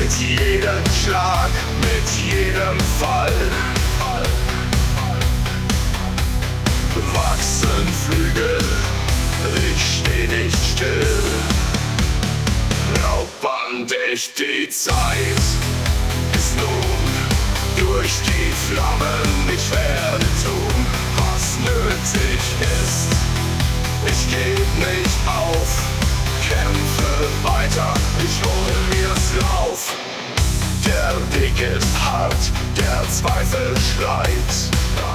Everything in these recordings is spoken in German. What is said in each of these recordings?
Mit jedem Schlag, mit jedem Fall wachsen Flügel, ich steh nicht still. Raubbandich, die Zeit ist nun durch die Flammen. Ich werde tun, was nötig ist. Ich geb nicht auf, kämpfe weiter, ich hole mir's Lauf. Der Weg ist hart, der Zweifel schreit.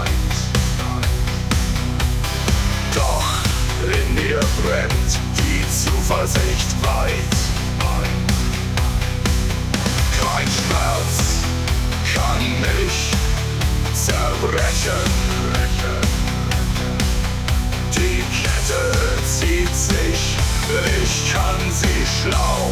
Doch in mir brennt die Zuversicht weit. Kein Schmerz kann mich zerbrechen. Die Kette zieht sich, ich kann sie schlau.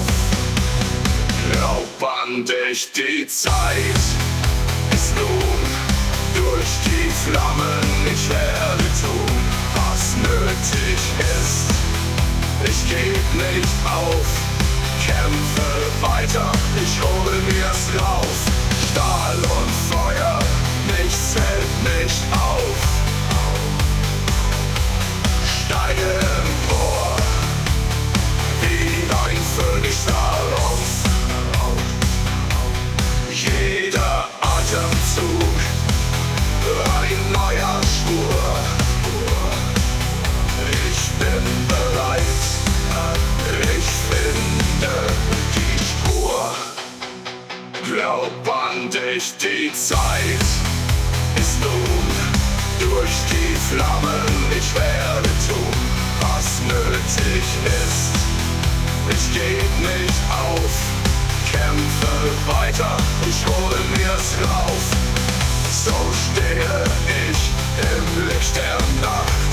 Raubbandich, die Zeit ist nun durch die Flammen. Ich werde tun, was nötig ist. Ich geb nicht auf, kämpfe weiter, ich hole mir's rauf. Stahl und Feuer, nichts hält mich auf. Steige empor, wie ein Phönix darauf. Jeder Atemzug, ein neuer Schwur. Ich bin bereit, ich finde die Spur. Raubbandich, die Zeit ist nun durch die Flammen. Ich werde tun, was nötig ist. Ich geb nicht auf, kämpfe weiter, ich hole mir's rauf. So stehe ich im Licht der Nacht,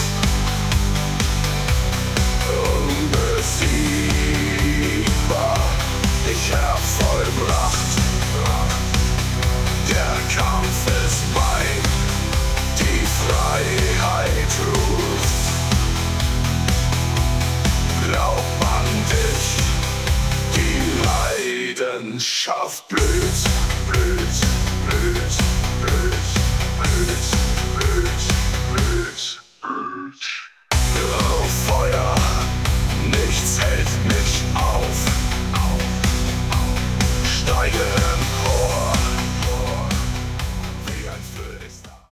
unbesiegbar, ich hab vollbracht. Der Kampf ist mein, die Freiheit ruft. Raubbandich, die Leidenschaft blüht, blüht, blüht, blüht, blüht.